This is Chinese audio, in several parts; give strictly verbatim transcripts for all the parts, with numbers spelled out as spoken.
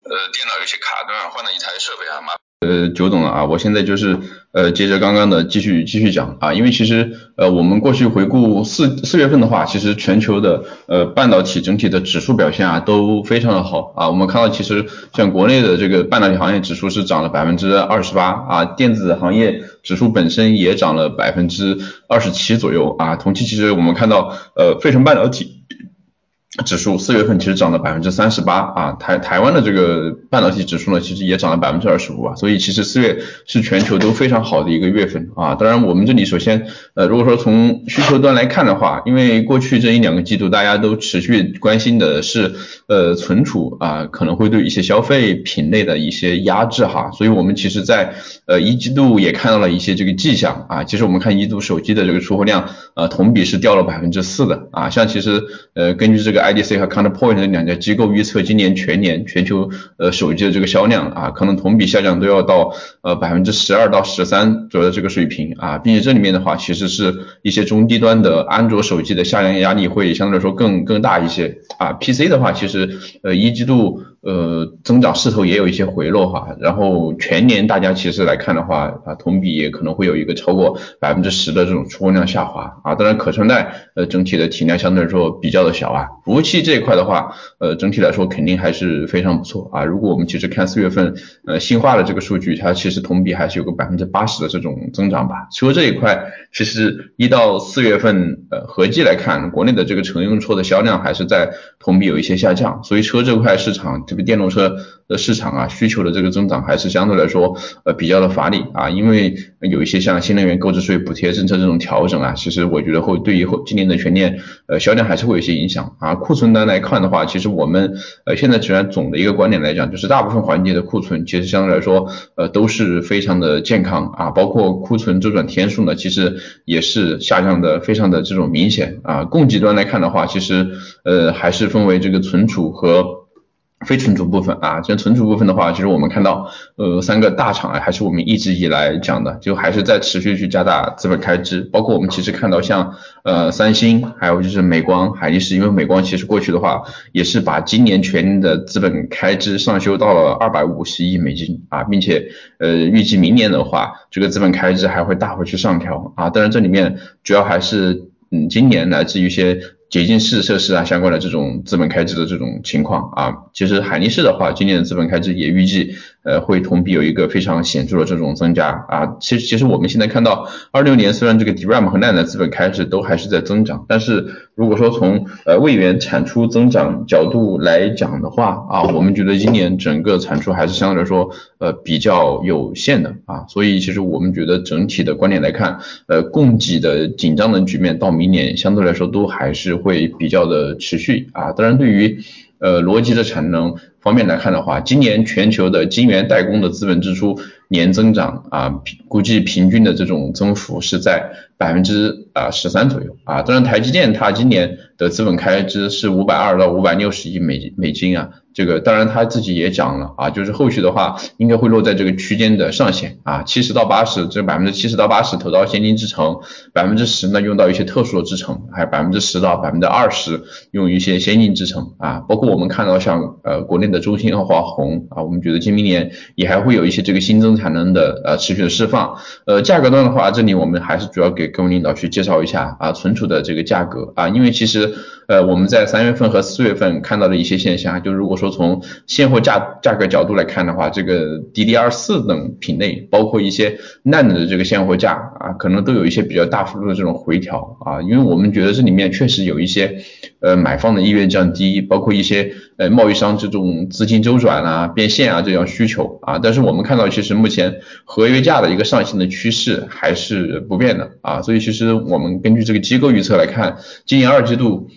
呃电脑有些卡顿，换了一台设备啊，麻呃，久等了啊，我现在就是呃接着刚刚的继续继续讲啊，因为其实呃我们过去回顾四四月份的话，其实全球的呃半导体整体的指数表现啊都非常的好啊，我们看到其实像国内的这个半导体行业指数是涨了百分之二十八啊，电子行业指数本身也涨了百分之二十七左右啊，同期其实我们看到呃费城半导体指数四月份其实涨了百分之三十八啊，台台湾的这个半导体指数呢，其实也涨了百分之二十五啊，所以其实四月是全球都非常好的一个月份啊。当然，我们这里首先呃，如果说从需求端来看的话，因为过去这一两个季度大家都持续关心的是呃存储啊，可能会对一些消费品类的一些压制哈，所以我们其实在呃一季度也看到了一些这个迹象啊。其实我们看一季度手机的这个出货量呃同比是掉了百分之四的啊，像其实呃根据这个 I D C 和 Counterpoint 的两家机构预测，今年全年全球呃手机的这个销量啊，可能同比下降都要到呃百分之十二到十三左右的这个水平啊，并且这里面的话，其实是一些中低端的安卓手机的下降压力会相对来说更更大一些啊。P C 的话，其实呃一季度呃增长势头也有一些回落哈，然后全年大家其实来看的话啊，同比也可能会有一个超过百分之十的这种出货量下滑啊。当然可穿戴呃整体的体量相对来说比较的小啊。服务器这一块的话，呃，整体来说肯定还是非常不错啊。如果我们其实看四月份呃新化的这个数据，它其实同比还是有个百分之八十的这种增长吧。除了这一块，其实一到四月份呃合计来看，国内的这个乘用车的销量还是在同比有一些下降，所以车这块市场，这个电动车的市场啊，需求的这个增长还是相对来说呃比较的乏力啊，因为有一些像新能源购置税补贴政策这种调整啊，其实我觉得会对于后今年的全年呃销量还是会有一些影响啊。库存端来看的话，其实我们呃现在只按总的一个观点来讲，就是大部分环节的库存其实相对来说呃都是非常的健康啊，包括库存周转天数呢，其实也是下降的非常的这种明显啊。供给端来看的话，其实呃还是分为这个存储和非存储部分啊，像存储部分的话，其实我们看到，呃，三个大厂啊，还是我们一直以来讲的，就还是在持续去加大资本开支，包括我们其实看到像呃三星，还有就是美光、海力士，因为美光其实过去的话，也是把今年全年的资本开支上修到了二百五十亿美金啊，并且呃预计明年的话，这个资本开支还会大幅去上调啊，当然这里面主要还是嗯今年来自于一些洁净室设施啊相关的这种资本开支的这种情况啊，其实海力士的话，今年的资本开支也预计呃会同比有一个非常显著的这种增加啊。其实其实我们现在看到二六年虽然这个 D RAM 和 N A N D 的资本开支都还是在增长，但是如果说从呃位元产出增长角度来讲的话啊，我们觉得今年整个产出还是相对来说呃比较有限的啊，所以其实我们觉得整体的观点来看，呃供给的紧张的局面到明年相对来说都还是会比较的持续啊。当然对于呃逻辑的产能方面来看的话，今年全球的晶圆代工的资本支出年增长啊，估计平均的这种增幅是在百分之啊十三左右啊。当然台积电它今年的资本开支是五百二到五百六十亿美美金啊，这个当然他自己也讲了啊，就是后续的话应该会落在这个区间的上限啊，七十到八十，这百分之七十到八十投到先进制程，百分之十呢用到一些特殊的制程，还有百分之十到百分之二十用于一些先进制程啊，包括我们看到像呃国内的中芯和华虹啊，我们觉得今明年也还会有一些这个新增产能的呃持续的释放。呃价格端的话，这里我们还是主要给各位领导去介绍一下啊存储的这个价格啊，因为其实呃我们在三月份和四月份看到的一些现象，就如果说从现货价价格角度来看的话，这个 D D R 四 等品类，包括一些 N A N D 的这个现货价啊，可能都有一些比较大幅度的这种回调啊，因为我们觉得这里面确实有一些呃买方的意愿降低，包括一些呃贸易商这种资金周转啊、变现啊这样需求啊，但是我们看到其实目前合约价的一个上行的趋势还是不变的啊，所以其实我们根据这个机构预测来看，今年二季度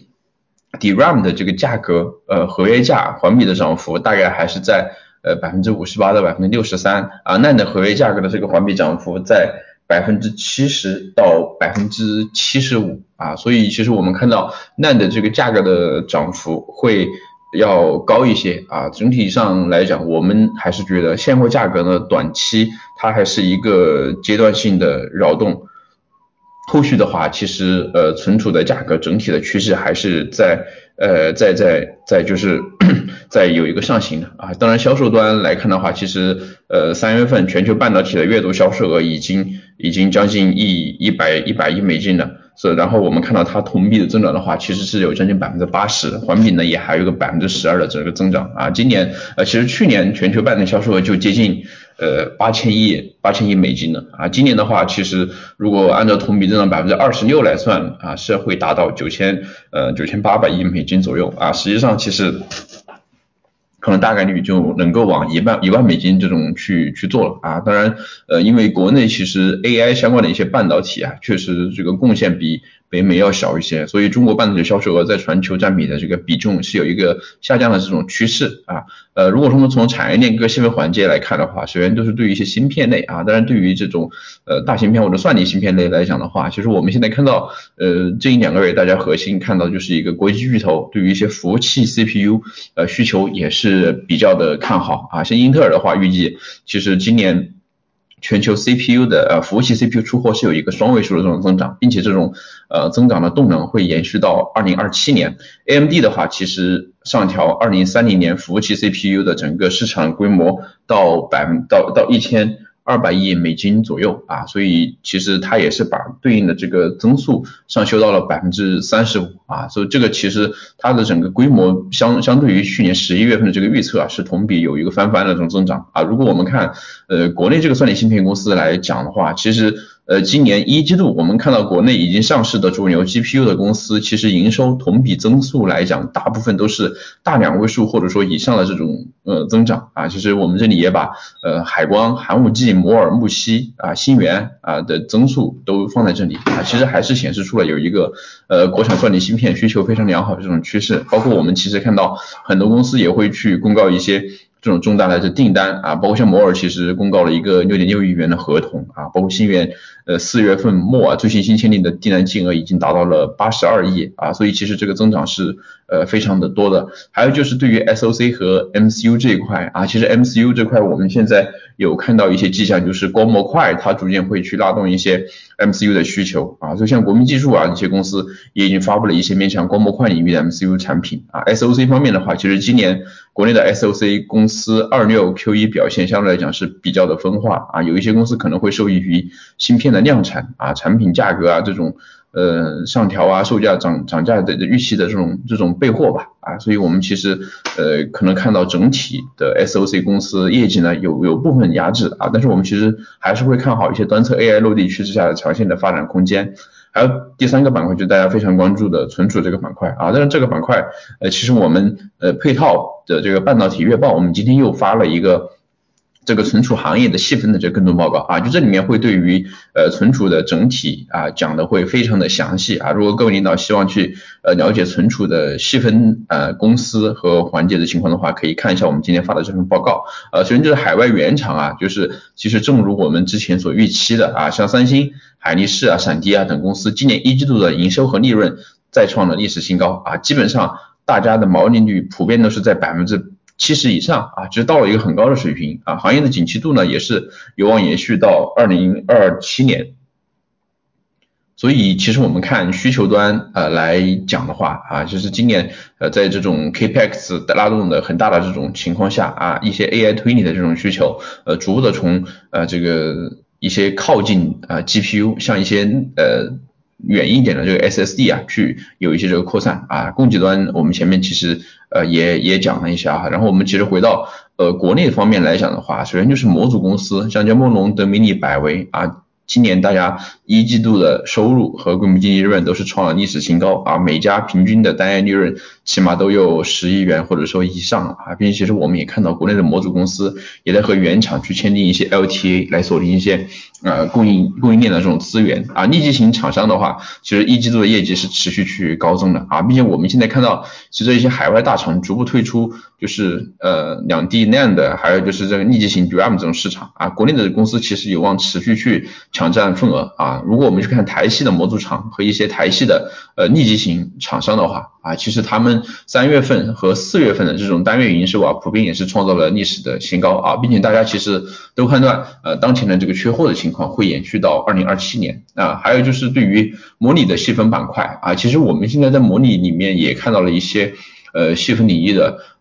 D RAM 的这个价格，呃，合约价环比的涨幅大概还是在呃百分之五十八到百分之六十三啊 ，N A N D 合约价格的这个环比涨幅在百分之七十到百分之七十五啊，所以其实我们看到 N A N D 这个价格的涨幅会要高一些啊。整体上来讲，我们还是觉得现货价格呢，短期它还是一个阶段性的扰动。后续的话，其实呃存储的价格整体的趋势还是在呃在在在就是在有一个上行的啊。当然销售端来看的话，其实呃三月份全球半导体的月度销售额已经已经将近一一百一百亿美金了。是，然后我们看到它同比的增长的话，其实是有将近百分之八十，环比呢也还有个百分之十二的这个增长啊。今年呃，其实去年全球半导体销售额就接近呃八千亿八千亿美金了啊。今年的话，其实如果按照同比增长百分之二十六来算啊，是会达到九千呃九千八百亿美金左右啊。实际上其实可能大概率就能够往一万一万美金这种去去做了啊。当然，呃，因为国内其实 A I 相关的一些半导体啊，确实这个贡献比北美要小一些，所以中国半导体销售额在全球占比的这个比重是有一个下降的这种趋势啊。呃，如果说我们从产业链各细分环节来看的话，首先都是对于一些芯片类啊，当然对于这种呃大芯片或者算力芯片类来讲的话，其实我们现在看到呃这一两个月大家核心看到就是一个国际巨头对于一些服务器 C P U 呃需求也是比较的看好啊。像英特尔的话，预计其实今年全球 C P U 的呃服务器 C P U 出货是有一个双位数的这种增长，并且这种呃增长的动能会延续到二零二七年。A M D 的话，其实上调二零三零年服务器 C P U 的整个市场规模到百分到到一千二百亿美金左右啊，所以其实它也是把对应的这个增速上修到了百分之三十五啊，所以这个其实它的整个规模相相对于去年十一月份的这个预测啊，是同比有一个翻番的这种增长啊。如果我们看呃国内这个算力芯片公司来讲的话，其实呃今年一季度我们看到国内已经上市的主流 G P U 的公司，其实营收同比增速来讲，大部分都是大两位数或者说以上的这种呃增长啊。其实我们这里也把呃海光、寒武纪、摩尔、木犀啊、新源啊的增速都放在这里啊，其实还是显示出了有一个呃国产算力芯片需求非常良好的这种趋势。包括我们其实看到很多公司也会去公告一些这种重大的这订单啊，包括像摩尔其实公告了一个 六点六亿元的合同啊，包括新源呃四月份末啊最新新签订的订单金额已经达到了八十二亿啊，所以其实这个增长是呃非常的多的。还有就是对于 S O C 和 M C U 这一块啊，其实 M C U 这块我们现在有看到一些迹象，就是光模块它逐渐会去拉动一些 M C U 的需求啊，就像国民技术啊这些公司也已经发布了一些面向光模块领域的 M C U 产品啊。S O C 方面的话，其实今年国内的 S O C 公司二六 Q 一表现相对来讲是比较的分化啊，有一些公司可能会受益于芯片的量产啊、产品价格啊这种呃上调啊、售价涨涨价的预期的这种这种备货吧啊，所以我们其实呃可能看到整体的 S O C 公司业绩呢有有部分压制啊，但是我们其实还是会看好一些端侧 A I 落地趋势下的长线的发展空间。还有第三个板块就是大家非常关注的存储这个板块啊，但是这个板块呃其实我们呃配套的这个半导体月报，我们今天又发了一个这个存储行业的细分的这个跟踪报告啊，就这里面会对于呃存储的整体啊讲的会非常的详细啊。如果各位领导希望去呃了解存储的细分呃公司和环节的情况的话，可以看一下我们今天发的这份报告。呃，首先就是海外原厂啊，就是其实正如我们之前所预期的啊，像三星、海力士啊、闪迪啊等公司，今年一季度的营收和利润再创了历史新高啊，基本上大家的毛利率普遍都是在百分之七十以上啊，其实到了一个很高的水平啊，行业的景气度呢也是有望延续到二零二七年。所以其实我们看需求端呃来讲的话啊，就是今年呃在这种 Capex 的拉动的很大的这种情况下啊，一些 A I 推理的这种需求呃逐步的从呃这个一些靠近啊、呃、G P U 像一些呃远一点的这个 S S D 啊去有一些这个扩散啊，供给端我们前面其实呃也也讲了一下哈，然后我们其实回到呃国内方面来讲的话，首先就是模组公司，像叫梦龙、德米尼、百威啊。今年大家一季度的收入和规模经济利润都是创了历史新高啊，每家平均的单月利润起码都有十亿元或者说以上啊，并且其实我们也看到国内的模组公司也在和原厂去签订一些 L T A 来锁定一些呃供应供应链的这种资源啊。逆集型厂商的话，其实一季度的业绩是持续去高增的啊，并且我们现在看到随着一些海外大厂逐步退出就是呃两 D N A N D 还有就是这个逆集型 D R A M 这种市场啊，国内的公司其实有望持续去抢占份额啊。如果我们去看台系的模组厂和一些台系的呃逆集型厂商的话啊，其实他们三月份和四月份的这种单月营收啊，普遍也是创造了历史的新高啊，并且大家其实都判断呃当前的这个缺货的情况会延续到二零二七年啊。还有就是对于模拟的细分板块啊，其实我们现在在模拟里面也看到了一些呃细分领域的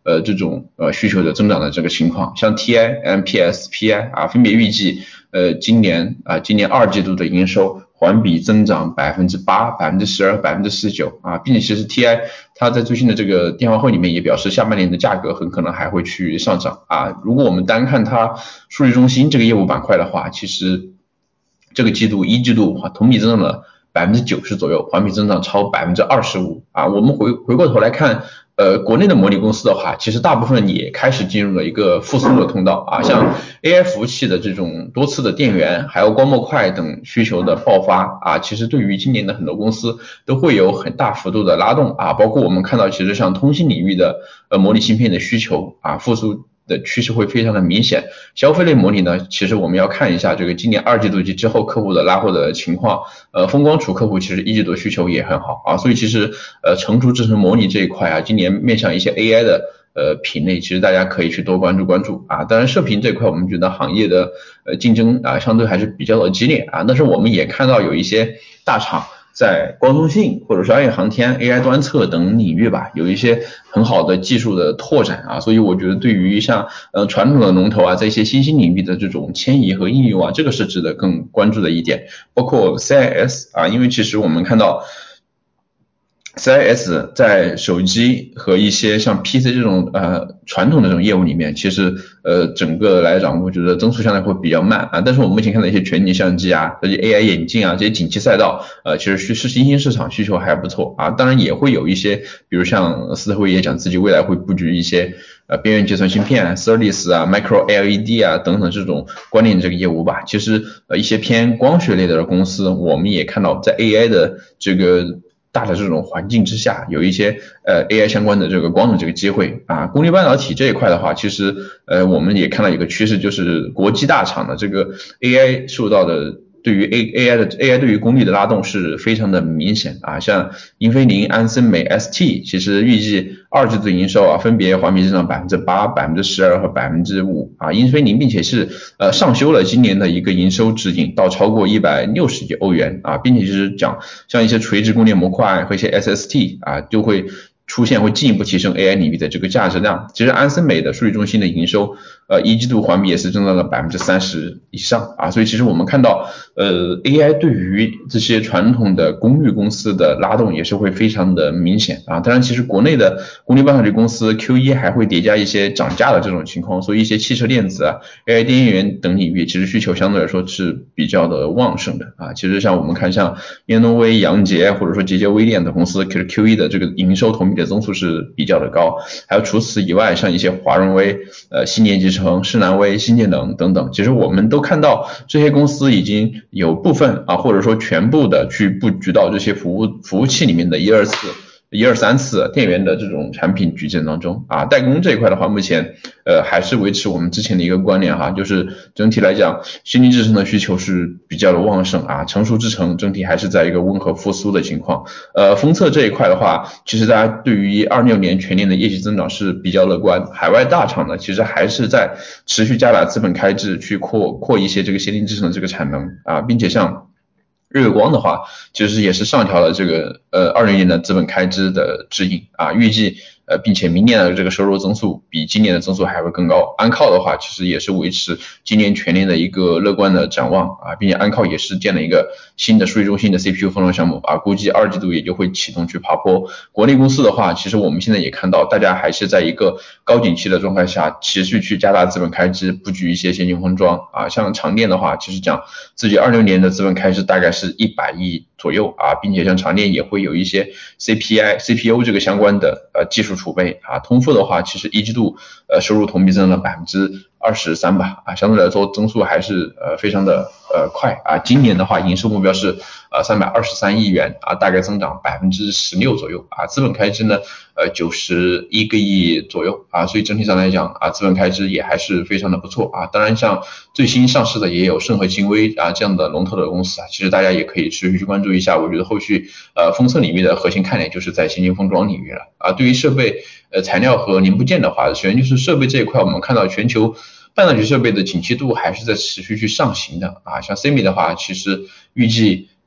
呃这种呃需求的增长的这个情况，像 T I、M P S、P I 啊，分别预计呃今年啊今年二季度的营收环比增长百分之八、百分之十二、百分之十九啊，并且其实 T I 它在最新的这个电话会里面也表示，下半年的价格很可能还会去上涨啊。如果我们单看它数据中心这个业务板块的话，其实这个季度一季度啊同比增长了百分之九十左右，环比增长超百分之二十五啊。我们回回过头来看。呃，国内的模拟公司的话，其实大部分也开始进入了一个复苏的通道啊，像 A I 服务器的这种多次的电源，还有光模块等需求的爆发啊，其实对于今年的很多公司都会有很大幅度的拉动啊，包括我们看到，其实像通信领域的呃模拟芯片的需求啊，复苏的趋势会非常的明显。消费类模拟呢，其实我们要看一下这个今年二季度及之后客户的拉货的情况。呃，风光储客户其实一季度需求也很好啊，所以其实呃成熟制程模拟这一块啊，今年面向一些 A I 的呃品类，其实大家可以去多关注关注啊。当然射频这块我们觉得行业的呃竞争啊相对还是比较的激烈啊，但是我们也看到有一些大厂。在光通信或者说 A I 航天、A I 端测等领域吧，有一些很好的技术的拓展啊，所以我觉得对于像呃传统的龙头啊，在一些新兴领域的这种迁移和应用啊，这个是值得更关注的一点。包括 C I S 啊，因为其实我们看到。C I S 在手机和一些像 P C 这种呃传统的这种业务里面，其实呃整个来讲，我觉得增速相对会比较慢啊。但是我们目前看到一些全景相机啊，这些 A I 眼镜啊，这些景气赛道，呃其实是是新兴市场需求还不错啊。当然也会有一些，比如像斯特威也讲自己未来会布局一些呃边缘计算芯片、S E R D I S 啊、Micro L E D 啊等等这种关联的这个业务吧。其实呃一些偏光学类的公司，我们也看到在 A I 的这个。大的这种环境之下，有一些呃 A I 相关的这个光的这个机会啊，功率半导体这一块的话，其实呃我们也看到一个趋势，就是国际大厂的这个 A I 受到的对于 A AI 的 A I 对于功率的拉动是非常的明显啊，像英飞凌、安森美、S T， 其实预计二季度营收啊分别环比增长百分之八、百分之十二和百分之五啊，英飞凌并且是呃上修了今年的一个营收指引到超过一百六十亿欧元啊，并且就是讲像一些垂直供电模块和一些 S S T 啊就会。出现会进一步提升 A I 领域的这个价值量。其实安森美的数据中心的营收，呃，一季度环比也是增长了百分之三十以上啊。所以其实我们看到，呃 ，A I 对于这些传统的功率公司的拉动也是会非常的明显啊。当然，其实国内的功率半导体公司 Q 一 还会叠加一些涨价的这种情况，所以一些汽车电子啊、A I 电源等领域，其实需求相对来说是比较的旺盛的啊。其实像我们看像燕诺威、杨捷或者说捷捷微电等公司，其实 Q 一 的这个营收同比的增速是比较的高，还有除此以外，像一些华润微、呃新电集成、世南微、新电能等等，其实我们都看到这些公司已经有部分啊，或者说全部的去布局到这些服务服务器里面的一二次。一二三次电源的这种产品矩阵当中啊，代工这一块的话，目前呃还是维持我们之前的一个观念哈，就是整体来讲，先进制程的需求是比较的旺盛啊，成熟制程整体还是在一个温和复苏的情况。呃，封测这一块的话，其实大家对于二六年全年的业绩增长是比较乐观，海外大厂呢其实还是在持续加大资本开支去扩扩一些这个先进制程的这个产能啊，并且像。日月光的话，其实也是上调了这个呃二零年的资本开支的指引啊，预计呃并且明年的这个收入增速比今年的增速还会更高。安靠的话，其实也是维持今年全年的一个乐观的展望啊，并且安靠也是建了一个新的数据中心的 C P U 封装项目啊，估计二季度也就会启动去爬坡。国内公司的话，其实我们现在也看到，大家还是在一个高景气的状态下，持续去加大资本开支，布局一些先进封装啊，像长电的话，其实讲自己二六年的资本开支大概是是一百亿左右啊，并且像长电也会有一些 C P I、C P U 这个相关的呃技术储备啊。通富的话，其实一季度呃收入同比增长了百分之二十三吧啊，相对来说增速还是呃非常的呃快啊。今年的话，营收目标是呃三百二十三亿元啊，大概增长百分之十六左右啊。资本开支呢呃九十一个亿左右啊，所以整体上来讲啊，资本开支也还是非常的不错啊。当然，像最新上市的也有盛和精微啊这样的龙头的公司啊，其实大家也可以持续去关注一下。我觉得后续呃封测领域的核心看点就是在先进封装领域了啊。对于设备呃材料和零部件的话，首先就是设备这一块，我们看到全球半导体设备的景气度还是在持续去上行的啊。像 C M I 的话，其实预计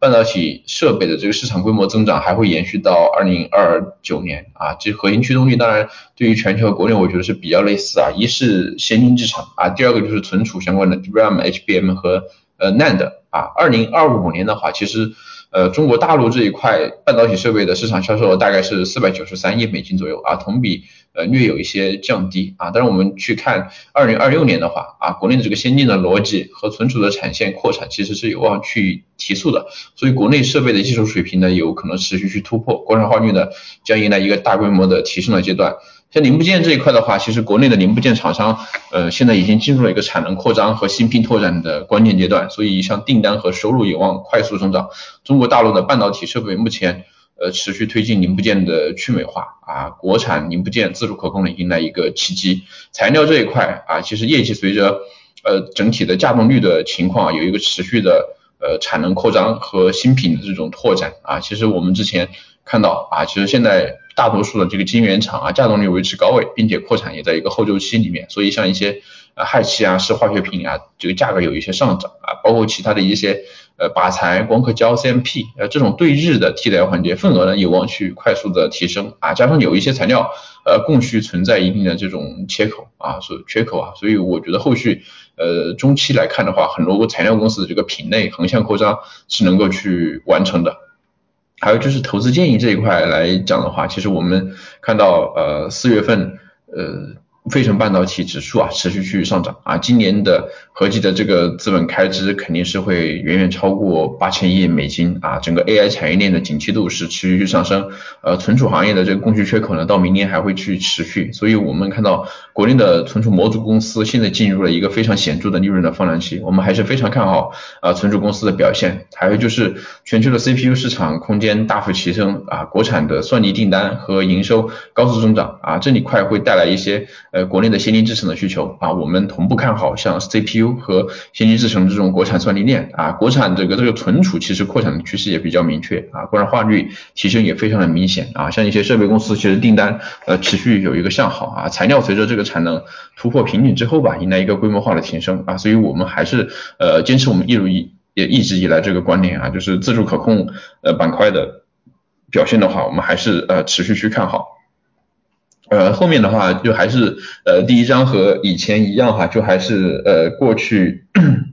半导体设备的这个市场规模增长还会延续到二零二九年啊。这核心驱动力当然对于全球和国内我觉得是比较类似啊，一是先进制程啊，第二个就是存储相关的 D R A M、H B M 和呃 N A N D 啊。二零二五年的话，其实呃中国大陆这一块半导体设备的市场销售额大概是四百九十三亿美金左右啊，同比呃略有一些降低啊。但是我们去看二零二六年的话啊，国内的这个先进的逻辑和存储的产线扩产其实是有望去提速的，所以国内设备的技术水平呢有可能持续去突破，国产化率呢将迎来一个大规模的提升的阶段。像零部件这一块的话，其实国内的零部件厂商呃现在已经进入了一个产能扩张和新品拓展的关键阶段，所以像订单和收入有望快速增长。中国大陆的半导体设备目前呃持续推进零部件的去美化啊，国产零部件自主可控的迎来一个契机。材料这一块啊，其实业绩随着呃整体的价动率的情况有一个持续的呃产能扩张和新品的这种拓展啊。其实我们之前看到啊，其实现在大多数的这个晶圆厂啊，价动率维持高位，并且扩产也在一个后周期里面，所以像一些呃氦气啊、是化学品啊，这个价格有一些上涨啊，包括其他的一些呃靶材、光刻胶、C M P 呃这种对日的替代环节份额呢有望去快速的提升啊，加上有一些材料呃供需存在一定的这种缺口啊，所以缺口啊，所以我觉得后续呃中期来看的话，很多个材料公司的这个品类横向扩张是能够去完成的。还有就是投资建议这一块来讲的话，其实我们看到呃四月份呃费城半导体指数啊持续去上涨啊，今年的合计的这个资本开支肯定是会远远超过八千亿美金啊，整个 A I 产业链的景气度是持续去上升，呃存储行业的这个供需缺口呢到明年还会去持续，所以我们看到国内的存储模组公司现在进入了一个非常显著的利润的放量期，我们还是非常看好啊、呃、存储公司的表现。还有就是全球的 C P U 市场空间大幅提升啊，国产的算力订单和营收高速增长啊，这里块会带来一些呃国内的先进制程的需求啊，我们同步看好像 C P U 和先进制程这种国产算力链啊，国产这个这个存储其实扩产的趋势也比较明确啊，国产化率提升也非常的明显啊，像一些设备公司其实订单呃持续有一个向好啊，材料随着这个产能突破瓶颈之后吧，迎来一个规模化的提升啊，所以我们还是呃坚持我们一如一也一直以来这个观点啊，就是自主可控呃板块的表现的话，我们还是呃持续去看好。呃，后面的话就还是呃第一章和以前一样哈，就还是呃过去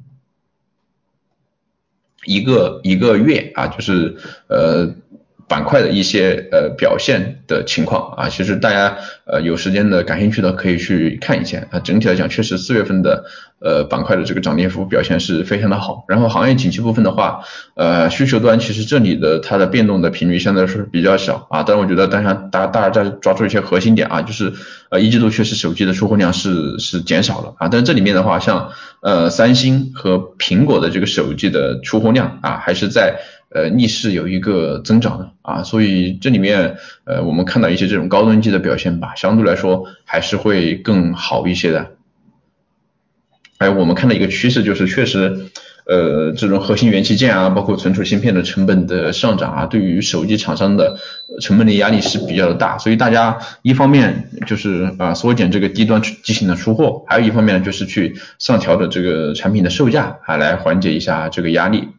一个一个月啊，就是呃板块的一些呃表现的情况啊，其实大家呃有时间的感兴趣的可以去看一下啊。整体来讲，确实四月份的呃板块的这个涨跌幅表现是非常的好。然后行业景气部分的话，呃需求端其实这里的它的变动的频率相对来说比较小啊，但是我觉得大家大家大家在抓住一些核心点啊，就是呃一季度确实手机的出货量是是减少了啊，但是这里面的话，像呃三星和苹果的这个手机的出货量啊，还是在呃逆势有一个增长的啊，所以这里面呃我们看到一些这种高端机的表现吧，相对来说还是会更好一些的。还有我们看到一个趋势就是确实呃这种核心元器件啊，包括存储芯片的成本的上涨啊，对于手机厂商的成本的压力是比较的大，所以大家一方面就是啊、呃、缩减这个低端机型的出货，还有一方面就是去上调的这个产品的售价啊，来缓解一下这个压力。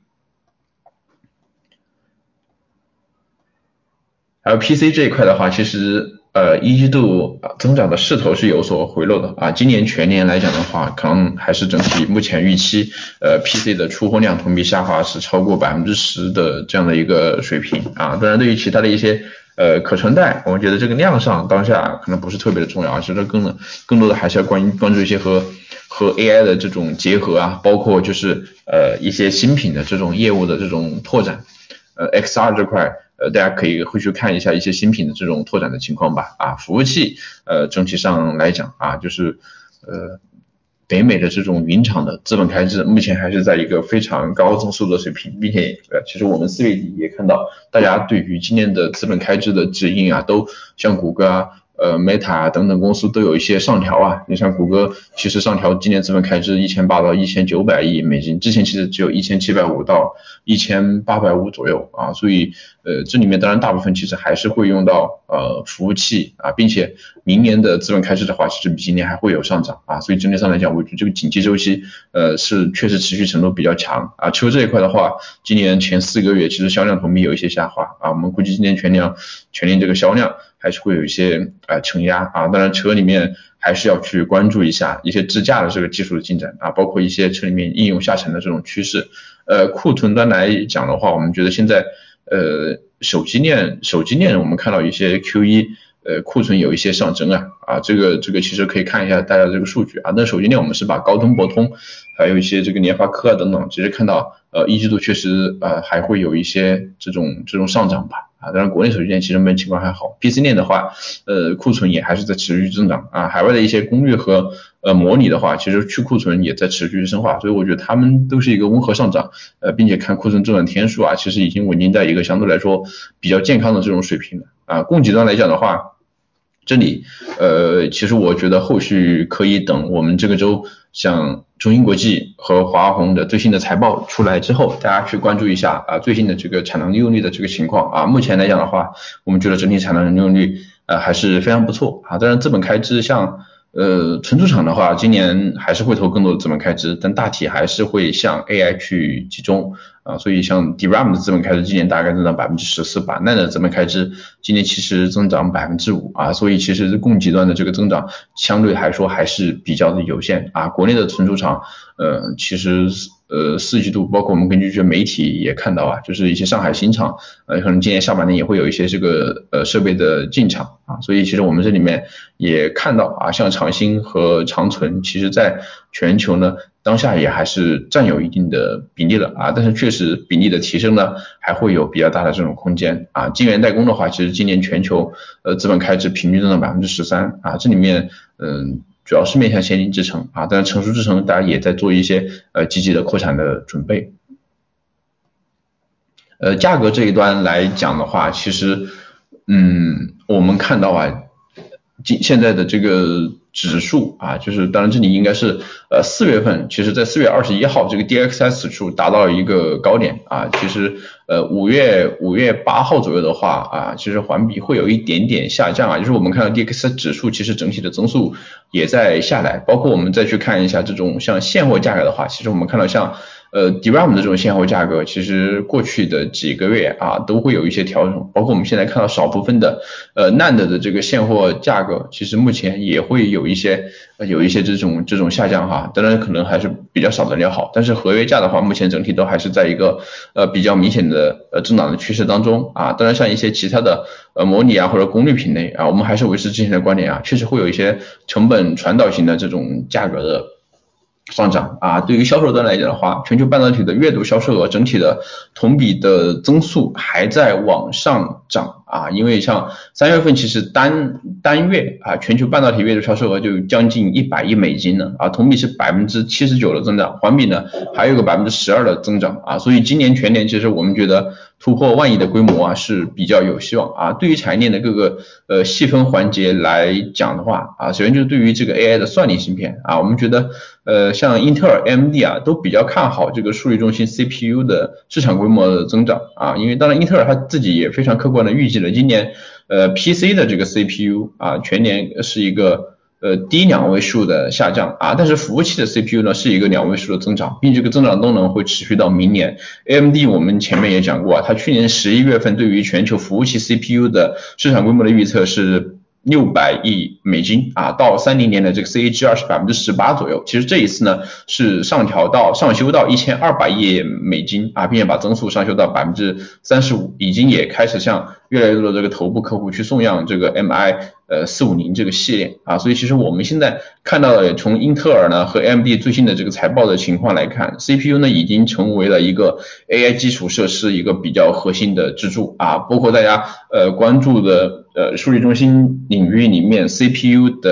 还有 P C 这一块的话，其实呃一季度增长的势头是有所回落的啊。今年全年来讲的话，可能还是整体目前预期呃 P C 的出货量同比下滑是超过百分之十的这样的一个水平啊。当然，对于其他的一些呃可穿戴，我们觉得这个量上当下可能不是特别的重要，其实更更多的还是要关关注一些和和 A I 的这种结合啊，包括就是呃一些新品的这种业务的这种拓展。呃 X R 这块呃大家可以会去看一下一些新品的这种拓展的情况吧啊，服务器呃整体上来讲啊，就是呃北美的这种云厂的资本开支目前还是在一个非常高增速的水平，并且呃其实我们四月底也看到大家对于今年的资本开支的指引啊，都像谷歌啊呃 Meta 等等公司都有一些上调啊，你像谷歌其实上调今年资本开支一千八到一千九百亿美金，之前其实只有一千七百五到一千八百五左右啊，所以呃这里面当然大部分其实还是会用到呃服务器啊，并且明年的资本开支的话，其实比今年还会有上涨啊，所以整体上来讲，我觉得这个景气周期呃是确实持续程度比较强啊。车这一块的话，今年前四个月其实销量同比有一些下滑啊，我们估计今年全年全年这个销量还是会有一些呃承压啊，当然车里面还是要去关注一下一些智驾的这个技术的进展啊，包括一些车里面应用下沉的这种趋势。呃，库存端来讲的话，我们觉得现在呃手机链手机链我们看到一些 Q 一呃库存有一些上升啊啊，这个这个其实可以看一下大家的这个数据啊。那手机链我们是把高通、博通，还有一些这个联发科啊等等，其实看到呃一季度确实呃还会有一些这种这种上涨吧啊。当然国内手机链其实目前情况还好 ，P C 链的话，呃库存也还是在持续增长啊。海外的一些功率和呃模拟的话，其实去库存也在持续深化，所以我觉得他们都是一个温和上涨，呃并且看库存周转天数啊，其实已经稳定在一个相对来说比较健康的这种水平了啊。供给端来讲的话，这里呃其实我觉得后续可以等我们这个周像中芯国际和华虹的最新的财报出来之后，大家去关注一下啊最近的这个产能利用率的这个情况啊。目前来讲的话，我们觉得整体产能利用率呃还是非常不错啊。当然资本开支像呃存储厂的话，今年还是会投更多的资本开支，但大体还是会向 A I 去集中啊，所以像 D RAM 的资本开支今年大概增长百分之十四吧，N A N D 的资本开支今年其实增长百分之五啊，所以其实供给端的这个增长相对来说还是比较的有限啊。国内的存储厂呃其实呃四季度包括我们根据这媒体也看到啊，就是一些上海新厂呃可能今年下半年也会有一些这个呃设备的进场啊，所以其实我们这里面也看到啊，像长兴和长存其实在全球呢当下也还是占有一定的比例了啊，但是确实比例的提升呢还会有比较大的这种空间啊。晶圆代工的话，其实今年全球呃资本开支平均增长百分之十三啊，这里面嗯、呃、主要是面向先进制程啊，当然成熟制程大家也在做一些呃积极的扩产的准备。呃，价格这一端来讲的话，其实嗯我们看到啊，今现在的这个指数啊，就是当然这里应该是呃四月份，其实在四月二十一号这个 D X S 指数达到了一个高点啊，其实呃五月五月八号左右的话啊，其实环比会有一点点下降啊，就是我们看到 D X S 指数其实整体的增速也在下来，包括我们再去看一下这种像现货价格的话，其实我们看到像呃 D RAM 的这种现货价格，其实过去的几个月啊都会有一些调整，包括我们现在看到少部分的呃 N A N D 的这个现货价格，其实目前也会有一些呃有一些这种这种下降哈，当然可能还是比较少的良好，但是合约价的话，目前整体都还是在一个呃比较明显的呃增长的趋势当中啊，当然像一些其他的呃模拟啊或者功率品类啊，我们还是维持之前的观点啊，确实会有一些成本传导型的这种价格的上涨啊，对于销售端来讲的话，全球半导体的月度销售额整体的同比的增速还在往上涨啊，因为像三月份其实单单月啊，全球半导体月度销售额就将近一百亿美金了啊，同比是百分之七十九的增长，环比呢还有个百分之十二的增长啊，所以今年全年其实我们觉得突破万亿的规模啊是比较有希望啊。对于产业链的各个呃细分环节来讲的话啊，首先就是对于这个 A I 的算力芯片啊，我们觉得呃像英特尔、A M D 啊都比较看好这个数据中心 C P U 的市场规模的增长啊，因为当然英特尔它自己也非常客观的预计了今年呃 P C 的这个 C P U 啊全年是一个呃低两位数的下降啊，但是服务器的 C P U 呢是一个两位数的增长，并且这个增长动能会持续到明年。A M D 我们前面也讲过啊，它去年十一月份对于全球服务器 C P U 的市场规模的预测是六百亿美金啊，到三零年的这个 C A G R 是百分之十八左右。其实这一次呢是上调到上修到一千二百亿美金啊，并且把增速上修到百分之三十五，已经也开始向越来越多的这个头部客户去送样这个 M I 呃四五零这个系列啊，所以其实我们现在看到的从英特尔呢和 A M D 最新的这个财报的情况来看 ，C P U 呢已经成为了一个 A I 基础设施一个比较核心的支柱啊，包括大家呃关注的呃数据中心领域里面 C P U 的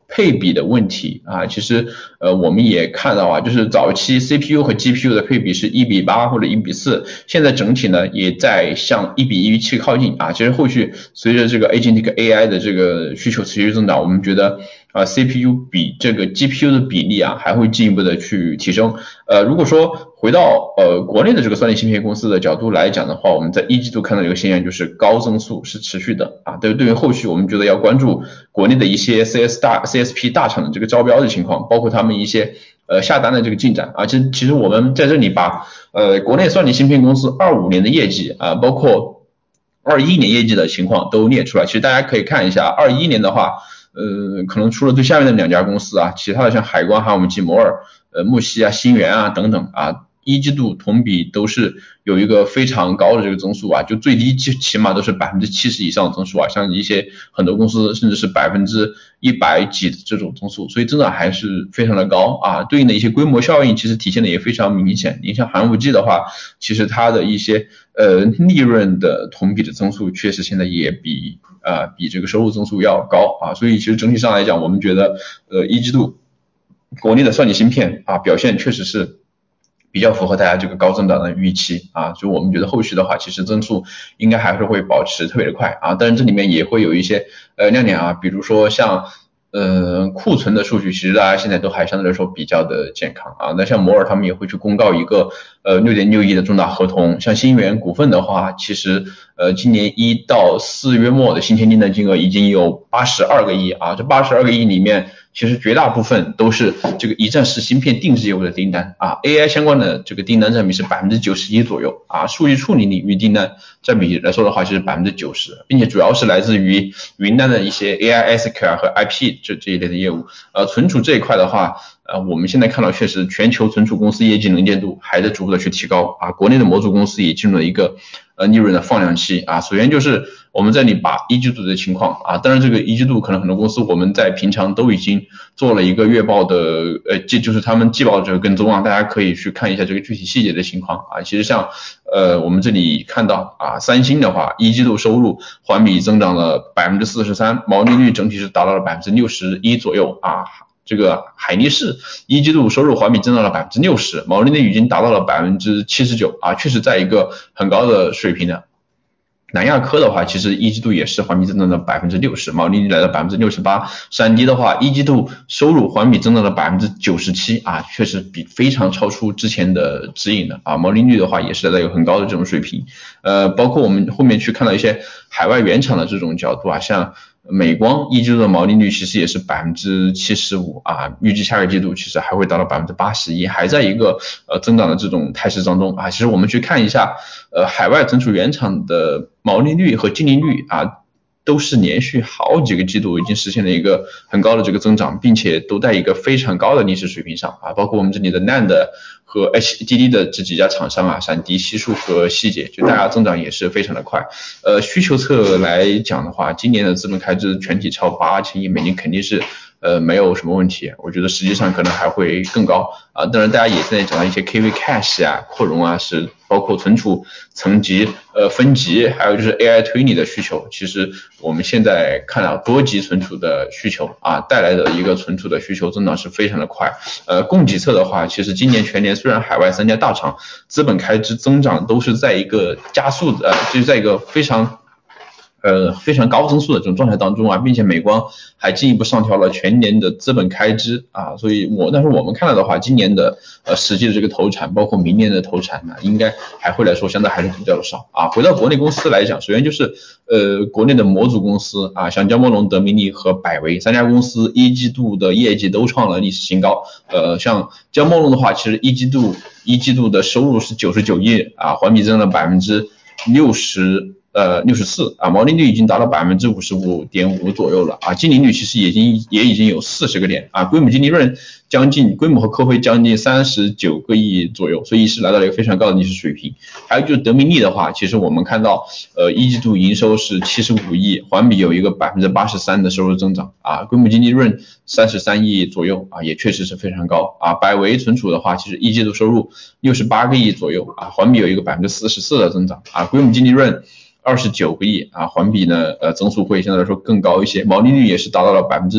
配比的问题啊，其实呃我们也看到啊，就是早期 C P U 和 G P U 的配比是一比八或者一比四，现在整体呢也在向一比一去靠近啊。其实后续随着这个 Agentic A I 的这个需求持续增长，我们觉得啊 C P U 比这个 G P U 的比例啊还会进一步的去提升。呃，如果说回到呃国内的这个算力芯片公司的角度来讲的话，我们在一季度看到一个现象，就是高增速是持续的啊。对，对于后续我们觉得要关注国内的一些 C S 大 C S P 大厂的这个招标的情况，包括他们一些呃下单的这个进展啊。其实其实我们在这里把呃国内算力芯片公司二五年的业绩啊，包括二一年业绩的情况都列出来。其实大家可以看一下，二一年的话，呃，可能除了最下面的两家公司啊，其他的像海光、还有我们吉摩尔、呃木西啊、新源啊等等啊，一季度同比都是有一个非常高的这个增速啊，就最低起起码都是百分之七十以上的增速啊，像一些很多公司甚至是百分之一百几的这种增速，所以增长还是非常的高啊。对应的一些规模效应其实体现的也非常明显。你像寒武纪的话，其实它的一些呃利润的同比的增速确实现在也比啊、呃、比这个收入增速要高啊，所以其实整体上来讲，我们觉得呃一季度国内的算力芯片啊表现确实是比较符合大家这个高增长的预期啊，就我们觉得后续的话，其实增速应该还是会保持特别的快啊，但是这里面也会有一些呃亮点啊，比如说像呃库存的数据，其实大家现在都还相对来说比较的健康啊。那像摩尔他们也会去公告一个呃 六点六亿的重大合同，像新源股份的话，其实呃今年一到四月末的新签订单金额已经有八十二个亿啊，这八十二个亿里面，其实绝大部分都是这个一站式芯片定制业务的订单啊 ，A I 相关的这个订单占比是百分之九十一左右啊，数据处理领域订单占比来说的话，就是百分之九十，并且主要是来自于云端的一些 A I S Q L 和 I P 这这一类的业务。呃，存储这一块的话，呃，我们现在看到确实全球存储公司业绩能见度还在逐步的去提高啊，国内的模组公司也进入了一个呃利润的放量期啊。首先就是我们这里把一季度的情况啊，当然这个一季度可能很多公司我们在平常都已经做了一个月报的呃，这就是他们季报的这个跟踪啊，大家可以去看一下这个具体细节的情况啊。其实像呃我们这里看到啊，三星的话一季度收入环比增长了百分之四十三，毛利率整体是达到了百分之六十一左右啊。这个海力士一季度收入环比增长了百分之六十，毛利率已经达到了百分之七十九啊，确实在一个很高的水平的。南亚科的话，其实一季度也是环比增长了百分之六十，毛利率来到百分之六十八。闪迪的话，一季度收入环比增长了百分之九十七啊，确实比非常超出之前的指引的啊，毛利率的话也是来到一个很高的这种水平。呃，包括我们后面去看到一些海外原厂的这种角度啊，像美光一季度的毛利率其实也是百分之七十五啊，预计下个季度其实还会达到百分之八十一，还在一个呃增长的这种态势当中啊。其实我们去看一下，呃，海外存储原厂的毛利率和净利率啊，都是连续好几个季度已经实现了一个很高的这个增长，并且都在一个非常高的历史水平上啊。包括我们这里的 N A N D 和 H D D 的这几家厂商啊，闪迪、西数和希捷，就大家增长也是非常的快。呃，需求侧来讲的话，今年的资本开支全体超八千亿美金，肯定是呃没有什么问题。我觉得实际上可能还会更高啊。当然，大家也在讲到一些 K V Cache 啊、扩容啊，是包括存储层级、呃分级，还有就是 A I 推理的需求。其实我们现在看到多级存储的需求啊，带来的一个存储的需求增长是非常的快。呃，供给侧的话，其实今年全年虽然海外三家大厂资本开支增长都是在一个加速的，呃，就是在一个非常呃非常高增速的这种状态当中啊，并且美光还进一步上调了全年的资本开支啊，所以我但是我们看到的话，今年的呃实际的这个投产，包括明年的投产呢，应该还会来说相对还是比较的少啊。回到国内公司来讲，首先就是呃国内的模组公司啊，像江波龙、德明利和百威三家公司一季度的业绩都创了历史新高。呃，像江波龙的话，其实一季度一季度的收入是九十九亿啊，环比增了百分之六十。呃，六十四啊，毛利率已经达到百分之五十五点五左右了啊，净利率其实已经也已经有四十个点啊，规模净利润将近规模和科辉将近三十九个亿左右，所以是来到了一个非常高的历史水平。还有就是德明利的话，其实我们看到呃一季度营收是七十五亿，环比有一个百分之八十三的收入增长啊，规模净利润三十三亿左右啊，也确实是非常高啊。百威存储的话，其实一季度收入六十八个亿左右啊，环比有一个百分之四十四的增长啊，规模净利润二十九个亿啊，环比呢呃增速会相对来说更高一些，毛利率也是达到了百分之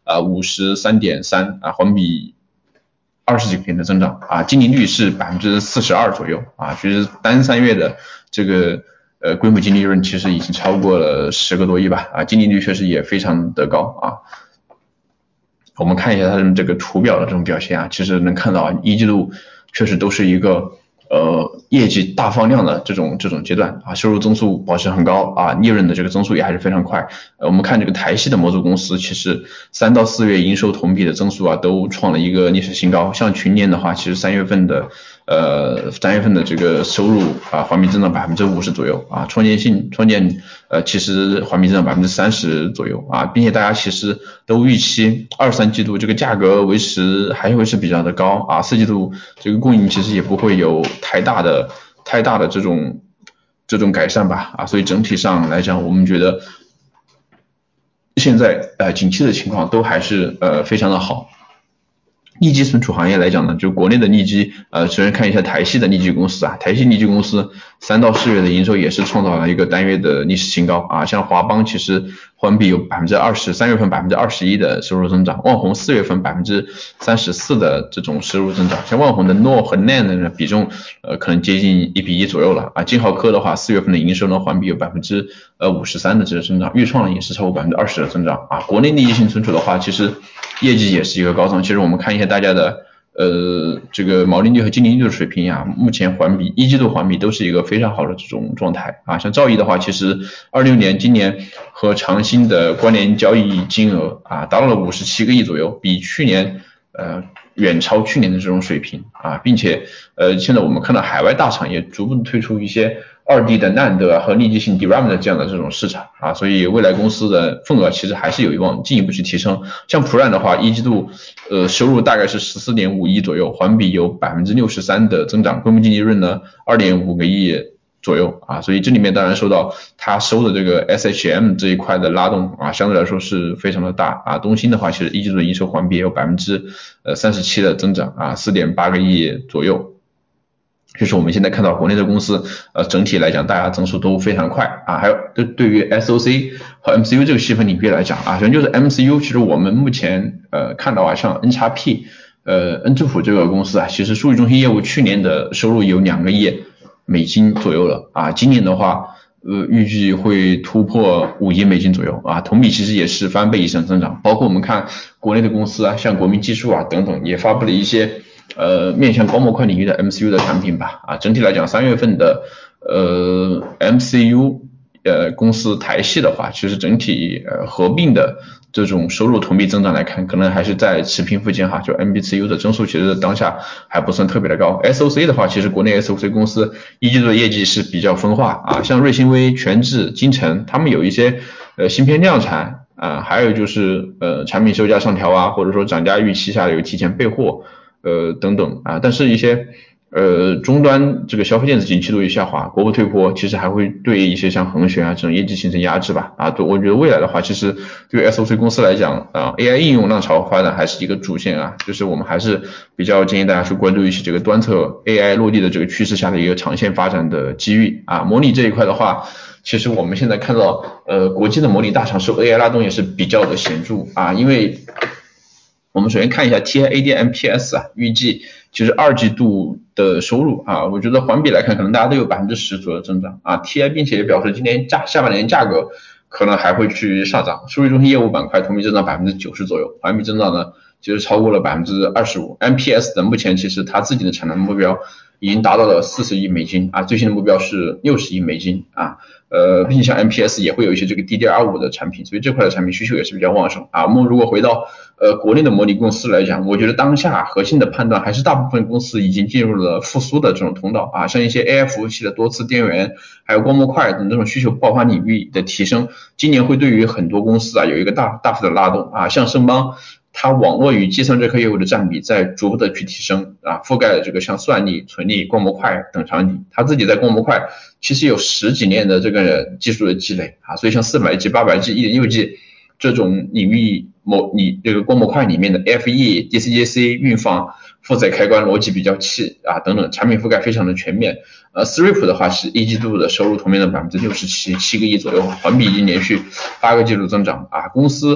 啊五十三点三啊，环比二十几个点的增长啊，净利率是百分之四十二左右啊，其实单三月的这个呃规模净利润其实已经超过了十个多亿吧啊，净利率确实也非常的高啊。我们看一下它的这个图表的这种表现啊，其实能看到啊，一季度确实都是一个呃业绩大放量的这种这种阶段啊，收入增速保持很高啊，利润的这个增速也还是非常快。呃，我们看这个台系的模组公司，其实三到四月营收同比的增速啊都创了一个历史新高。像群联的话，其实三月份的呃三月份的这个收入啊环比增长百分之五十左右啊，创建性创建呃其实环比增长百分之三十左右啊，并且大家其实都预期二三季度这个价格维持还会是比较的高啊，四季度这个供应其实也不会有太大的太大的这种这种改善吧啊，所以整体上来讲，我们觉得现在呃景气的情况都还是呃非常的好。利基存储行业来讲呢，就国内的利基，呃，首先看一下台系的利基公司啊，台系利基公司三到四月的营收也是创造了一个单月的历史新高啊，像华邦其实环比有百分之二十，三月份百分之二十一的收入增长，旺宏四月份百分之三十四的这种收入增长，像旺宏的 N O R 和 N A N D 的比重，呃，可能接近一比一左右了啊，金豪科的话，四月份的营收呢环比有百分之呃五十三的这个增长，豫创呢也是超过百分之二十的增长啊，国内利基性存储的话，其实业绩也是一个高增，其实我们看一下大家的呃这个毛利率和净利率的水平啊，目前环比一季度环比都是一个非常好的这种状态啊。像兆易的话，其实二六年今年和长兴的关联交易金额啊达到了五十七个亿左右，比去年呃远超去年的这种水平啊，并且呃现在我们看到海外大厂也逐步推出一些二 D 的 N A N D 和立体性 D RAM 的这样的这种市场啊，所以未来公司的份额其实还是有望进一步去提升。像普软的话，一季度呃收入大概是十四点五亿左右，环比有百分之六十三的增长，规模净利润呢二点五个亿左右啊，所以这里面当然受到它收的这个 S H M 这一块的拉动啊，相对来说是非常的大啊。东芯的话，其实一季度的营收环比也有百分之呃三十七的增长啊，四点八个亿左右。就是我们现在看到国内的公司，呃，整体来讲，大家增速都非常快啊。还有对对于 S O C 和 M C U 这个细分领域来讲啊，首先就是 M C U， 其实我们目前呃看到啊，像 N X P， 呃 N 智谱这个公司啊，其实数据中心业务去年的收入有两个亿美金左右了啊，今年的话，呃，预计会突破五亿美金左右啊，同比其实也是翻倍以上增长。包括我们看国内的公司啊，像国民技术啊等等，也发布了一些。呃，面向高模块领域的 M C U 的产品吧，啊，整体来讲，三月份的呃 M C U 呃公司台系的话，其实整体呃合并的这种收入同比增长来看，可能还是在持平附近哈，就 M C U 的增速其实当下还不算特别的高。S O C 的话，其实国内 S O C 公司一季度的业绩是比较分化啊，像瑞星微、全智、金城，他们有一些呃芯片量产啊，还有就是呃产品售价上调啊，或者说涨价预期下有提前备货。呃，等等啊，但是一些呃终端这个消费电子景气度也下滑，国不退坡，其实还会对一些像恒玄啊这种业绩形成压制吧啊，我觉得未来的话，其实对于 S O C 公司来讲啊 ，A I 应用浪潮发展还是一个主线啊，就是我们还是比较建议大家去关注一些这个端侧 A I 落地的这个趋势下的一个长线发展的机遇啊，模拟这一块的话。其实我们现在看到，呃，国际的模拟大厂受 A I 拉动也是比较的显著啊，因为我们首先看一下 T I A D M P S 啊，预计其实二季度的收入啊，我觉得环比来看，可能大家都有百分之十左右的增长啊。T I 并且也表示今年价下半年价格可能还会去上涨。数据中心业务板块同比增长百分之九十左右，环比增长呢其实超过了百分之二十五。M P S 的目前其实它自己的产能目标已经达到了四十亿美金啊，最新的目标是六十亿美金啊。呃，并且像 M P S 也会有一些这个 D D R 五 的产品，所以这块的产品需求也是比较旺盛啊。我们如果回到呃国内的模拟公司来讲，我觉得当下核心的判断还是大部分公司已经进入了复苏的这种通道啊，像一些 A I 服务器的多次电源，还有光模块等这种需求爆发领域的提升，今年会对于很多公司啊有一个大大幅的拉动啊，像盛邦。它网络与计算这块业务的占比在逐步的去提升啊，覆盖了这个像算力、存力、光模块等场景。它自己在光模块其实有十几年的这个技术的积累啊，所以像四百 G、八百 G、一点六 G 这种领域模你这个光模块里面的 F E、D C J C、运放、负载开关、逻辑比较器啊等等，产品覆盖非常的全面。呃 ，S R I P 的话是一季度的收入同比的百分之六十七，七个亿左右，环比已经连续八个季度增长啊，公司。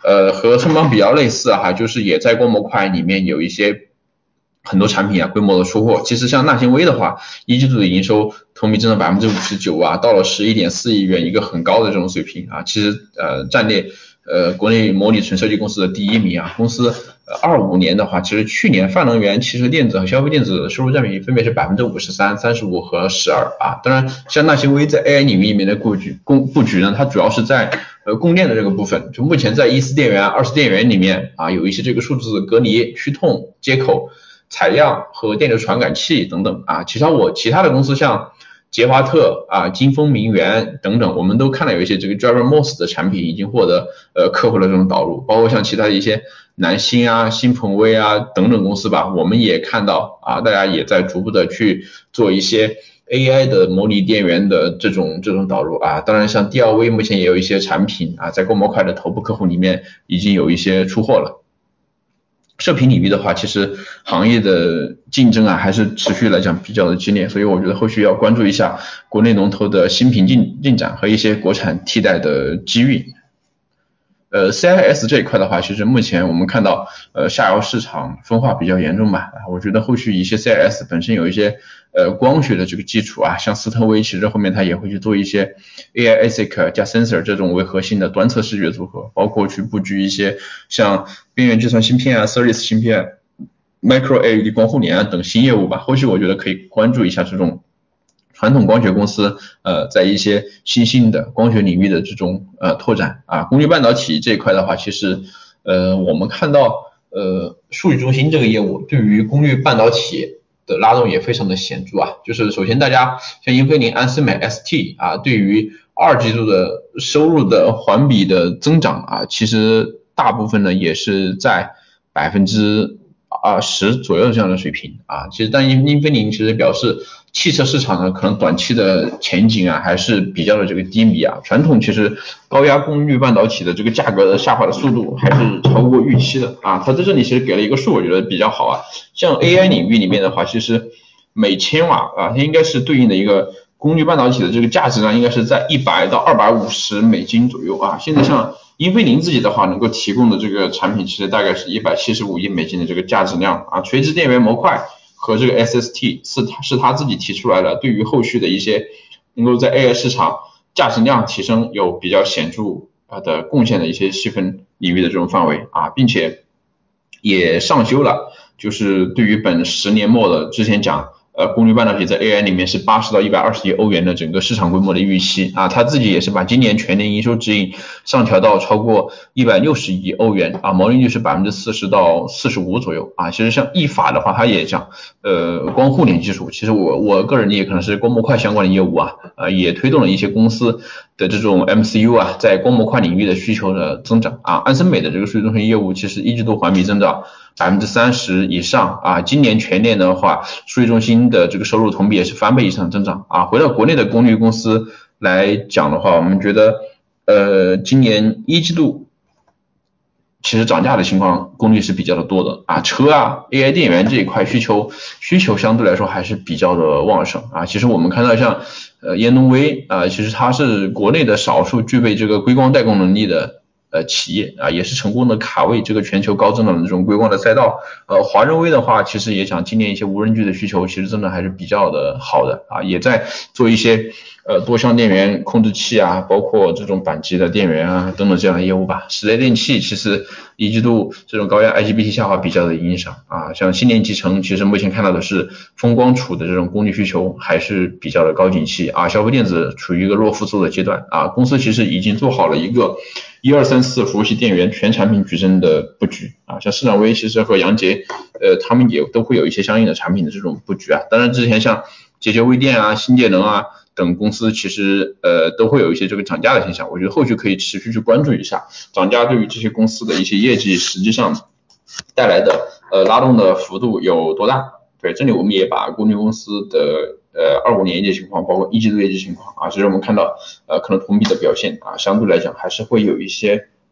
呃和申邦比较类似哈，就是也在光模块里面有一些很多产品啊规模的出货。其实像纳新微的话，一季度的营收同比增长百分之五十九啊，到了十一点四亿元，一个很高的这种水平啊。其实呃战略呃国内模拟纯设计公司的第一名啊。公司呃二五年的话，其实去年泛能源、汽车电子和消费电子收入占比分别是百分之五十三、三十五和十二啊。当然，像纳新微在 A I 领域里面的布局布布局呢，它主要是在呃供电的这个部分，就目前在一次电源、二次电源里面啊，有一些这个数字隔离、驱动接口、采样和电流传感器等等啊。其他我其他的公司像捷华特啊、金风明源等等，我们都看到有一些这个 Driver M O S 的产品已经获得呃客户的这种导入，包括像其他的一些南星啊、新鹏威啊等等公司吧，我们也看到啊，大家也在逐步的去做一些 A I 的模拟电源的这种这种导入啊。当然，像 D L V 目前也有一些产品啊，在光模块的头部客户里面已经有一些出货了。射频领域的话，其实行业的竞争啊，还是持续来讲比较的激烈，所以我觉得后续要关注一下国内龙头的新品进进展和一些国产替代的机遇。呃 C I S 这一块的话，其实目前我们看到呃下游市场分化比较严重吧，我觉得后续一些 C I S 本身有一些呃光学的这个基础啊，像斯特威其实后面它也会去做一些 A I A S I C 加 sensor 这种为核心的端侧视觉组合，包括去布局一些像边缘计算芯片啊、Ceres 芯片、Micro L E D 光互联啊等新业务吧。后续我觉得可以关注一下这种传统光学公司呃在一些新兴的光学领域的这种呃拓展啊。功率半导体这一块的话，其实呃我们看到呃数据中心这个业务对于功率半导体的拉动也非常的显著啊。就是首先大家像英飞凌、安森美、S T 啊，对于二季度的收入的环比的增长啊，其实大部分呢也是在百分之啊十左右这样的水平啊。其实但英英飞凌其实表示汽车市场呢可能短期的前景啊还是比较的这个低迷啊。传统其实高压功率半导体的这个价格的下滑的速度还是超过预期的啊。它在这里其实给了一个数，我觉得比较好啊。像 A I 领域里面的话，其实每千瓦啊，它应该是对应的一个功率半导体的这个价值呢，应该是在一百到二百五十美金左右啊。现在像英飞凌自己的话，能够提供的这个产品其实大概是一百七十五亿美金的这个价值量啊。垂直电源模块和这个 S S T 是他是他自己提出来的，对于后续的一些能够在 A I 市场价值量提升有比较显著的贡献的一些细分领域的这种范围啊，并且也上修了，就是对于本十年末的之前讲呃，功率半导体在 A I 里面是八十到一百二十亿欧元的整个市场规模的预期啊。他自己也是把今年全年营收指引上调到超过一百六十亿欧元啊，毛利率是百分之四十到四十五左右啊。其实像意法的话，他也讲呃光互联技术，其实我我个人理解可能是光模块相关的业务啊，呃也推动了一些公司的这种 M C U 啊，在光模块领域的需求的增长啊。安森美的这个数据中心业务其实一季度环比增长百分之三十以上啊，今年全年的话，数据中心的这个收入同比也是翻倍以上增长啊。回到国内的功率公司来讲的话，我们觉得呃今年一季度其实涨价的情况功率是比较的多的啊，车啊 A I 电源这一块需求需求相对来说还是比较的旺盛啊。其实我们看到像呃烟东微啊，其实它是国内的少数具备这个硅光代工能力的呃企业啊，也是成功的卡位这个全球高增长的这种硅光的赛道。呃，华润微的话，其实也讲今年一些无人机的需求其实真的还是比较的好的啊，也在做一些呃多项电源控制器啊，包括这种板级的电源啊等等这样的业务吧。时代电器其实一季度这种高压 I G B T 下滑比较的影响啊，像新电集成其实目前看到的是风光储的这种功率需求还是比较的高景气啊，消费电子处于一个弱复苏的阶段啊。公司其实已经做好了一个一二三四服务器电源全产品矩阵的布局啊，像市场微其实和杨杰呃他们也都会有一些相应的产品的这种布局啊。当然之前像解决微电啊、新节能啊等公司其实呃都会有一些这个涨价的现象，我觉得后续可以持续去关注一下涨价对于这些公司的一些业绩实际上带来的呃拉动的幅度有多大。对，这里我们也把功率公司的呃二五年业绩情况，包括一季度业绩情况啊，其实我们看到呃可能同比的表现啊，相对来讲还是会有一些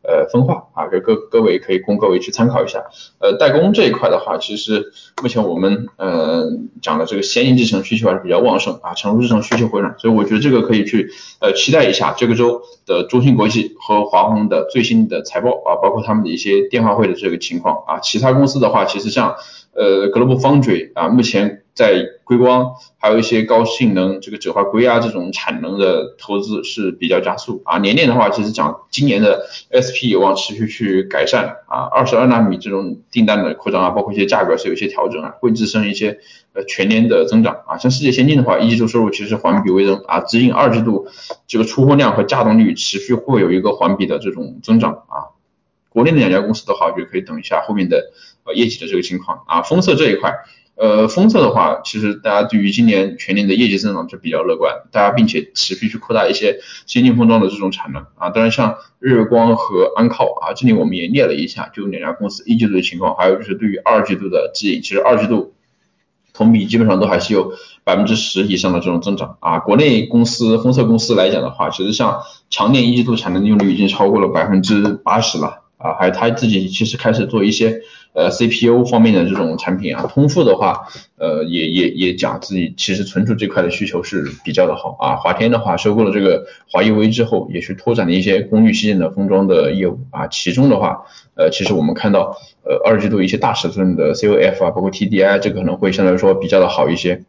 呃分化啊，给各各位可以供各位去参考一下。呃，代工这一块的话，其实目前我们呃讲的这个先进制程需求还是比较旺盛啊，成熟制程需求回暖，所以我觉得这个可以去呃期待一下这个周的中芯国际和华虹的最新的财报啊，包括他们的一些电话会的这个情况啊。其他公司的话，其实像呃 Global Foundry 啊，目前在硅光还有一些高性能这个锗化硅啊这种产能的投资是比较加速啊。年内的话，其实讲今年的 S P 有望持续去改善啊，二十二纳米这种订单的扩张啊，包括一些价格是有一些调整啊，会支撑一些呃全年的增长啊。像世界先进的话，一季度收入其实环比为增啊，指引二季度这个出货量和稼动率持续会有一个环比的这种增长啊。国内的两家公司的话，我觉得可以等一下后面的呃业绩的这个情况啊。封测这一块。呃，封测的话，其实大家对于今年全年的业绩增长就比较乐观，大家并且持续去扩大一些先进封装的这种产能啊。当然，像日月光和安靠啊，这里我们也列了一下，就两家公司一季度的情况，还有就是对于二季度的指引，其实二季度同比基本上都还是有百分之十以上的这种增长啊。国内公司封测公司来讲的话，其实像长电一季度产能利用率已经超过了百分之八十了啊，还有他自己其实开始做一些。呃 C P U 方面的这种产品啊，通富的话，呃也也也讲自己其实存储这块的需求是比较的好啊。华天的话收购了这个华谊微之后，也是拓展了一些功率器件的封装的业务啊。其中的话，呃其实我们看到呃二季度一些大尺寸的 C O F 啊，包括 T D I 这个可能会相对来说比较的好一些。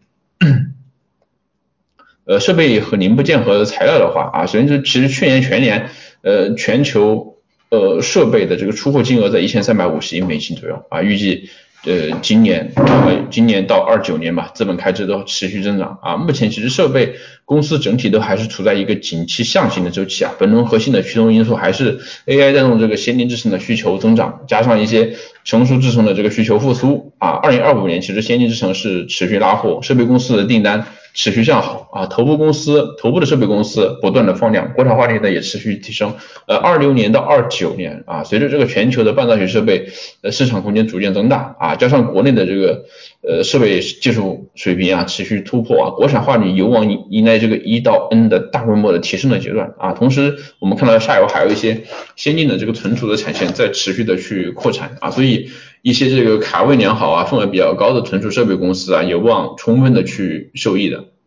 呃设备和零部件和材料的话啊，首先是其实去年全年呃全球。呃，设备的这个出货金额在一千三百五十亿美金左右啊，预计呃今年呃今年到二九年吧，资本开支都持续增长啊。目前其实设备公司整体都还是处在一个景气向性的周期啊，本轮核心的驱动因素还是 A I 带动这个先进制程的需求增长，加上一些成熟制程的这个需求复苏啊。二零二五年其实先进制程是持续拉货，设备公司的订单持续向好啊，头部公司头部的设备公司不断的放量，国产化率呢也持续提升。呃，二六年到二九年啊，随着这个全球的半导体设备呃市场空间逐渐增大啊，加上国内的这个呃设备技术水平啊持续突破啊，国产化率有望迎来这个一到 N 的大规模的提升的阶段啊。同时我们看到下游还有一些先进的这个存储的产线在持续的去扩产啊，所以一些这个卡位良好啊，份额比较高的存储设备公司啊，有望充分的去受益的。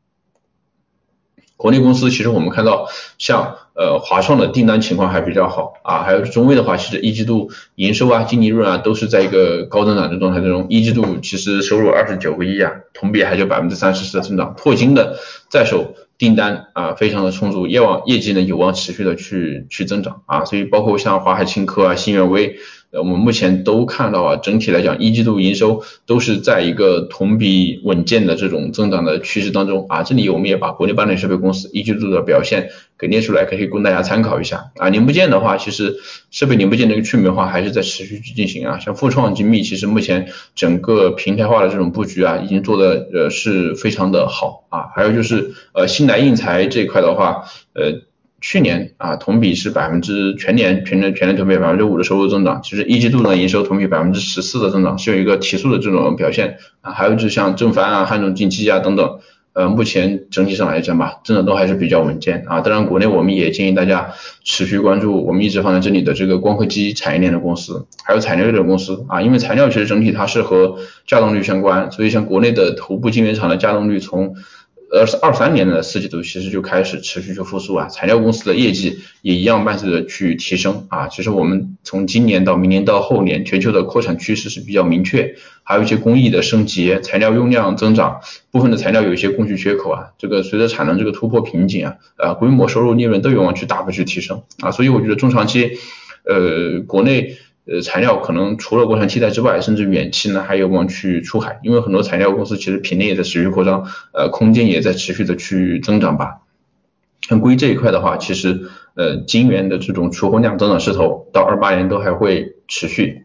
国内公司其实我们看到像呃华创的订单情况还比较好啊，还有中微的话，其实一季度营收啊、净利润啊都是在一个高增长的状态当中，一季度其实收入二十九个亿啊，同比还有百分之三十的增长，拓金的在手订单啊非常的充足，业望业绩呢有望持续的去去增长啊，所以包括像华海青科啊、新远微。呃，我们目前都看到啊，整体来讲，一季度营收都是在一个同比稳健的这种增长的趋势当中啊。这里我们也把国内半导体设备公司一季度的表现给列出来，可以供大家参考一下啊。零部件的话，其实设备零部件的一个去美元化还是在持续去进行啊。像富创精密，其实目前整个平台化的这种布局啊，已经做的呃是非常的好啊。还有就是呃新来印材这一块的话，呃。去年啊，同比是百分之全年全年全年同比百分之五的收入增长，其实一季度呢营收同比百分之十四的增长，是有一个提速的这种表现啊。还有就是像正帆啊、汉中精机啊等等，呃，目前整体上来讲吧，增长都还是比较稳健啊。当然，国内我们也建议大家持续关注我们一直放在这里的这个光刻机产业链的公司，还有材料类的公司啊，因为材料其实整体它是和稼动率相关，所以像国内的头部晶圆厂的稼动率从呃，二三年的四季度其实就开始持续去复苏啊，材料公司的业绩也一样伴随着去提升啊。其实我们从今年到明年到后年，全球的扩产趋势是比较明确，还有一些工艺的升级，材料用量增长，部分的材料有一些供需缺口啊，这个随着产能这个突破瓶颈啊，呃，规模、收入、利润都有望去大幅去提升啊。所以我觉得中长期，呃，国内。呃，材料可能除了国产替代之外，甚至远期呢还有望去出海，因为很多材料公司其实品类也在持续扩张，呃，空间也在持续的去增长吧。像硅这一块的话，其实呃晶圆的这种出货量增长势头到二八年都还会持续。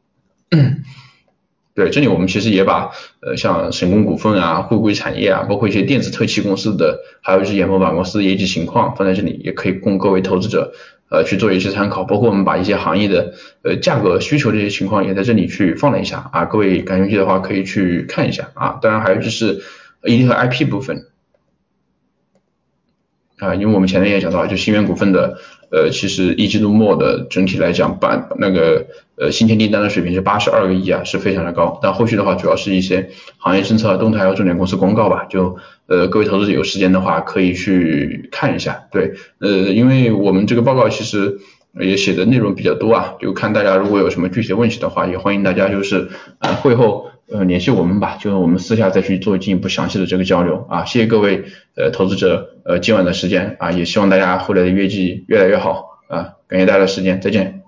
对，这里我们其实也把呃像神工股份啊、汇硅产业啊，包括一些电子特器公司的，还有就是研磨板公司的业绩情况放在这里，也可以供各位投资者呃去做一些参考。包括我们把一些行业的呃价格需求这些情况也在这里去放了一下啊，各位感兴趣的话可以去看一下啊。当然还有就是 E D 和 I P 部分。 啊，因为我们前面也讲到，就新源股份的，呃，其实一季度末的整体来讲，把那个呃新签订单的水平是八十二个亿啊，是非常的高。但后续的话，主要是一些行业政策动态和重点公司公告吧，就呃各位投资者有时间的话可以去看一下。对，呃，因为我们这个报告其实也写的内容比较多啊，就看大家如果有什么具体的问题的话，也欢迎大家就是呃会后呃联系我们吧，就是我们私下再去做进一步详细的这个交流啊。谢谢各位呃投资者呃今晚的时间啊，也希望大家后来的业绩越来越好啊，感谢大家的时间，再见。